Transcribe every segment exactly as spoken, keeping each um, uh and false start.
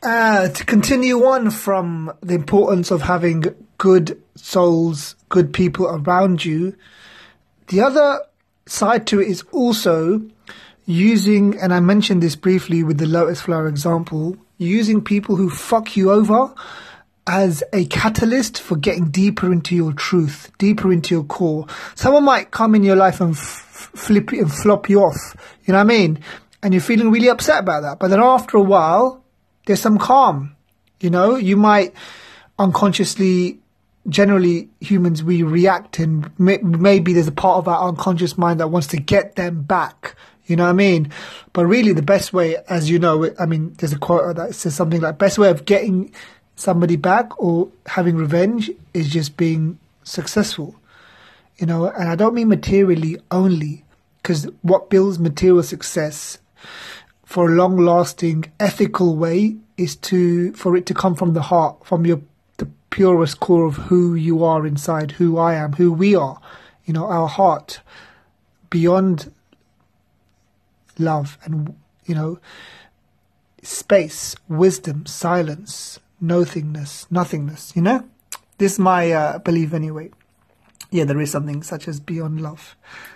Uh, to continue on from the importance of having good souls, good people around you, the other side to it is also using, and I mentioned this briefly with the lotus flower example, using people who fuck you over as a catalyst for getting deeper into your truth, deeper into your core. Someone might come in your life and f- flip and flop you off, you know what I mean? And you're feeling really upset about that. But then after a while, there's some calm, you know? You might unconsciously, generally humans, we react, and may- maybe there's a part of our unconscious mind that wants to get them back. You know what I mean? But really the best way, as you know, I mean, there's a quote that says something like, best way of getting somebody back or having revenge is just being successful, you know. And I don't mean materially only, because what builds material success for a long-lasting ethical way is to for it to come from the heart, from your the purest core of who you are inside, who I am, who we are, you know, our heart, beyond love and, you know, space, wisdom, silence, nothingness, nothingness, you know? This is my uh, belief anyway. Yeah, there is something such as beyond love.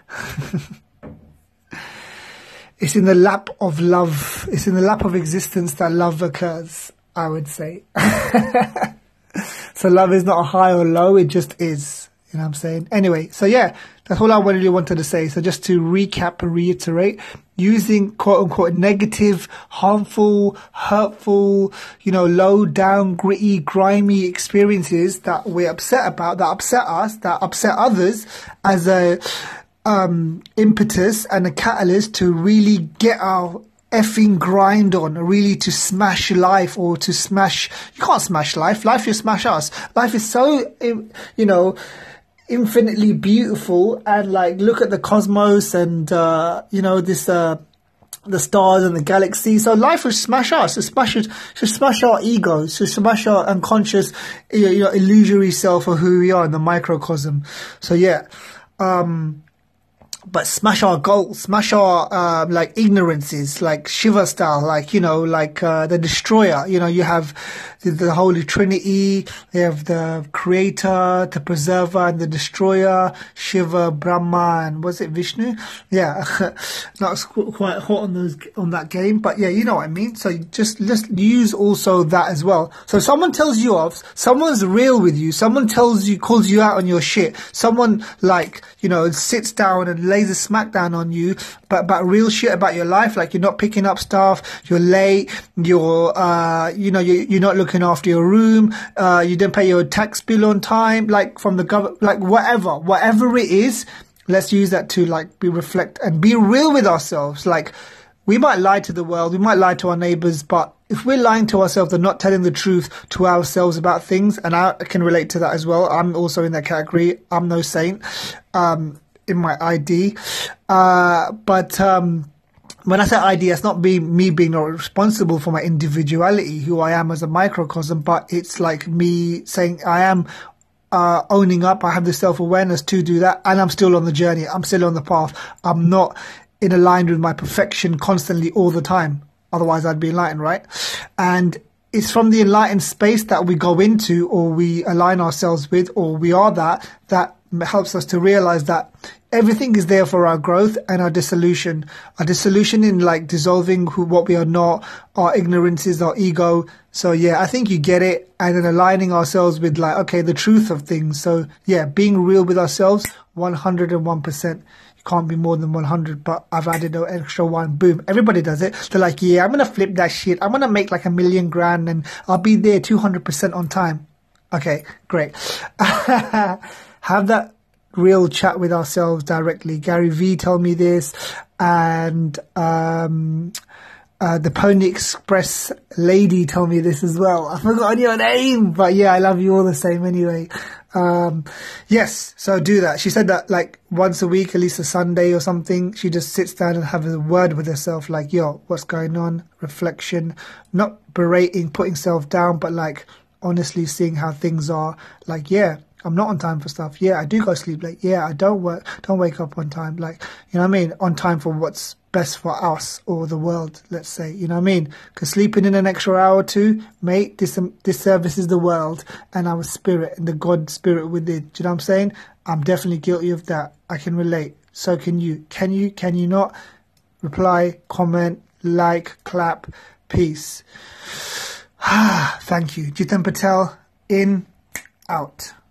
It's in the lap of love. It's in the lap of existence that love occurs, I would say. So love is not a high or low, it just is. You know what I'm saying? Anyway, so yeah, that's all I really wanted to say. So just to recap and reiterate, using quote-unquote negative, harmful, hurtful, you know, low down, gritty, grimy experiences that we're upset about, that upset us, that upset others, as a um, impetus and a catalyst to really get our effing grind on, really to smash life, or to smash, you can't smash life, life will smash us. Life is so, you know, infinitely beautiful, and like, look at the cosmos and uh you know, this uh the stars and the galaxy. So life will smash us, it smashes, should smash our egos, should smash our unconscious, you know, illusory self of who we are in the microcosm. So yeah, um but smash our goals, smash our uh, like ignorances, like Shiva style, like, you know, like uh, the destroyer. You know, you have the, the Holy Trinity, you have the creator, the preserver, and the destroyer, Shiva, Brahma, and was it Vishnu? Yeah, not quite hot on those on that game, but yeah, you know what I mean. So just just use also that as well. So someone tells you off, someone's real with you, someone tells you, calls you out on your shit, someone like, you know, sits down and lays a smackdown on you, but about real shit about your life, like you're not picking up stuff, you're late, you're uh you know, you, you're not looking after your room, uh you didn't pay your tax bill on time, like from the government, like whatever whatever it is. Let's use that to like be reflect and be real with ourselves. Like, we might lie to the world, we might lie to our neighbors, but if we're lying to ourselves and not telling the truth to ourselves about things, and I can relate to that as well, I'm also in that category, I'm no saint um in my I D, uh, but um, when I say I D, it's not be, me being not responsible for my individuality, who I am as a microcosm, but it's like me saying I am uh, owning up, I have the self-awareness to do that, and I'm still on the journey, I'm still on the path, I'm not in aligned with my perfection constantly all the time, otherwise I'd be enlightened, right? And it's from the enlightened space that we go into, or we align ourselves with, or we are that, that helps us to realize that everything is there for our growth and our dissolution. Our dissolution in like dissolving who, what we are not, our ignorances, our ego. So yeah, I think you get it. And then aligning ourselves with like, okay, the truth of things. So yeah, being real with ourselves, one hundred one percent. You can't be more than one hundred, but I've added an extra one. Boom. Everybody does it. They're like, yeah, I'm going to flip that shit. I'm going to make like a million grand and I'll be there two hundred percent on time. Okay, great. Have that real chat with ourselves directly. Gary Vee told me this, and um, uh, the Pony Express lady told me this as well. I forgot your name, but yeah, I love you all the same anyway. Um, yes, so do that. She said that like once a week, at least a Sunday or something, she just sits down and have a word with herself, like, yo, what's going on? Reflection, not berating, putting self down, but like honestly seeing how things are. Like, yeah, I'm not on time for stuff. Yeah, I do go sleep late. Yeah, I don't work, don't wake up on time. Like, you know what I mean? On time for what's best for us or the world, let's say, you know what I mean? Because sleeping in an extra hour or two, mate, this um, this services the world and our spirit and the God spirit within. Do you know what I'm saying? I'm definitely guilty of that. I can relate. So can you. Can you? Can you not? Reply, comment, like, clap, peace. Thank you. Jitan Patel, in, out.